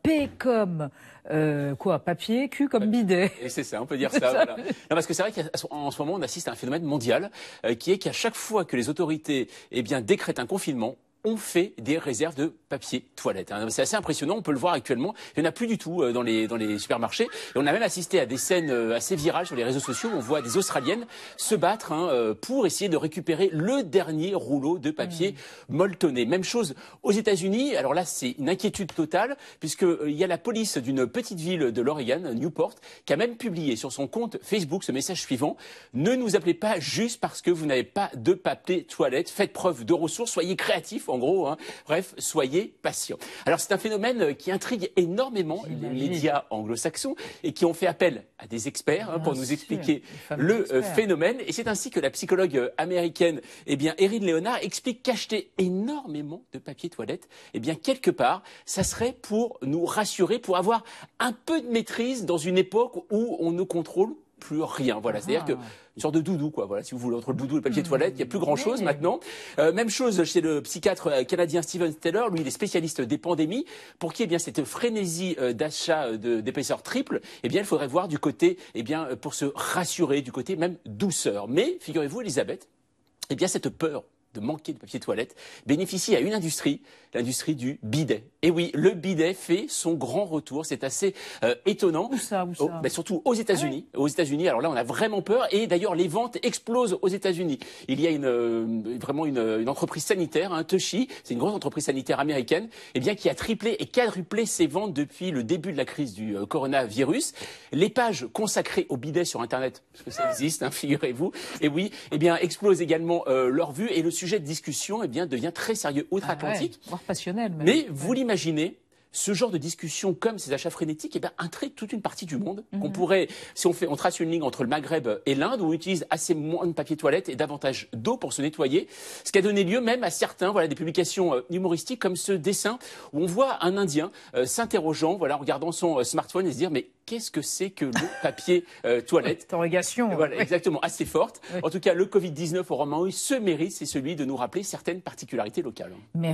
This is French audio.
P comme papier, Q comme bidet. Et c'est ça, on peut dire ça. Voilà. Non, parce que c'est vrai qu'en ce moment, on assiste à un phénomène mondial qui est qu'à chaque fois que les autorités décrètent un confinement, on fait des réserves de papier toilette. C'est assez impressionnant, on peut le voir actuellement. Il n'y en a plus du tout dans les supermarchés. Et on a même assisté à des scènes assez virales sur les réseaux sociaux où on voit des Australiennes se battre pour essayer de récupérer le dernier rouleau de papier molletonné. Même chose aux États-Unis. Alors là, c'est une inquiétude totale puisqu'il y a la police d'une petite ville de l'Oregon, Newport, qui a même publié sur son compte Facebook ce message suivant. Ne nous appelez pas juste parce que vous n'avez pas de papier toilette. Faites preuve de ressources, soyez créatifs. En gros, bref, soyez patients. Alors c'est un phénomène qui intrigue énormément les médias anglo-saxons et qui ont fait appel à des experts pour nous expliquer le phénomène. Et c'est ainsi que la psychologue américaine, Erin Leonard, explique qu'acheter énormément de papier toilette, quelque part, ça serait pour nous rassurer, pour avoir un peu de maîtrise dans une époque où on ne contrôle plus rien. Voilà, c'est-à-dire que une sorte de doudou, quoi. Voilà, si vous voulez, entre le doudou et le papier toilette, il n'y a plus grand-chose maintenant. Même chose chez le psychiatre canadien Steven Taylor, lui, il est spécialiste des pandémies. Pour qui, cette frénésie d'achat d'épaisseur triple, il faudrait voir du côté, pour se rassurer, du côté même douceur. Mais, figurez-vous, Elisabeth, cette peur de manquer de papier toilette bénéficie à une industrie, l'industrie du bidet. Et oui, le bidet fait son grand retour, c'est assez étonnant. Où ça surtout aux États-Unis. Aux États-Unis, alors là, on a vraiment peur. Et d'ailleurs, les ventes explosent aux États-Unis. Il y a vraiment une entreprise sanitaire, Tushy, c'est une grosse entreprise sanitaire américaine, qui a triplé et quadruplé ses ventes depuis le début de la crise du coronavirus. Les pages consacrées au bidet sur Internet, parce que ça existe, figurez-vous, et oui, explosent également leur vue et le sujet de discussion devient très sérieux outre-Atlantique. Voire passionnel. Même. Mais vous l'imaginez, ce genre de discussion comme ces achats frénétiques intrigue toute une partie du monde qu'on pourrait, si on trace une ligne entre le Maghreb et l'Inde, où on utilise assez moins de papier toilette et davantage d'eau pour se nettoyer, ce qui a donné lieu même à certains, des publications humoristiques comme ce dessin où on voit un Indien s'interrogeant, en regardant son smartphone et se dire mais qu'est-ce que c'est que le papier toilette? Interrogation. Voilà, exactement, assez forte. En tout cas, le Covid-19 au Romain se mérite, c'est celui de nous rappeler certaines particularités locales.